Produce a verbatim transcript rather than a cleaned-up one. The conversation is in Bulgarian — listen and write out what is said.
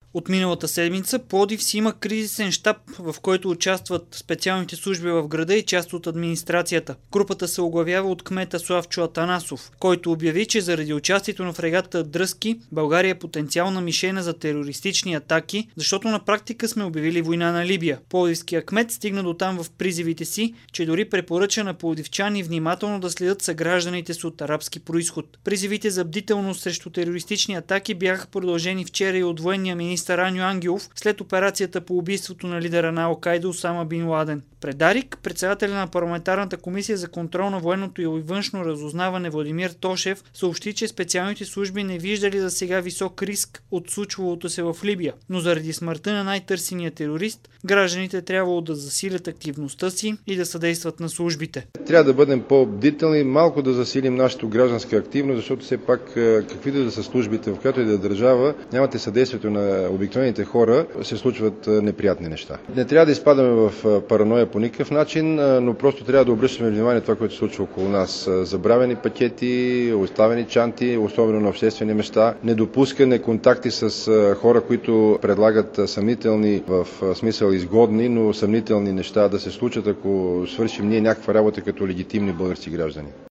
От миналата седмица Пловдив си има кризисен щаб, в който участват специалните служби в града и част от администрацията. Групата се оглавява от кмета Славчо Атанасов, който обяви, че заради участието на фрегатата Дръзки, България е потенциална мишена за терористични атаки, защото на практика сме обявили война на Либия. Пловдивският кмет стигна до там в призивите си, че дори препоръча на пловдивчани внимателно да следят съгражданите си от арабски происход. Призивите за бдителност срещу терористични атаки бяха продължени вчера и от военния министър Аню Ангелов след операцията по убийството на лидера на Ал-Кайда Осама Бин Ладен. Пред Дарик, председателя на парламентарната комисия за контрол на военното и външно разузнаване Владимир Тошев съобщи, че специалните служби не виждали за сега висок риск от случвалото се в Либия, но заради смъртта на най-търсения терорист, гражданите трябвало да засилят активността си и да съдействат на службите. Трябва да бъдем по-бдителни, малко да засилим нашата гражданска активност, защото все пак каквито да са службите, в която и да е държава, нямате съдействието на обикновените хора, се случват неприятни неща. Не трябва да изпадаме в параноя по никакъв начин, но просто трябва да обръщаме внимание на това, което се случва около нас. Забравени пакети, оставени чанти, особено на обществени места, недопускане контакти с хора, които предлагат съмнителни, в смисъл изгодни, но съмнителни неща да се случат, ако свършим ние някаква работа като легитимни български граждани.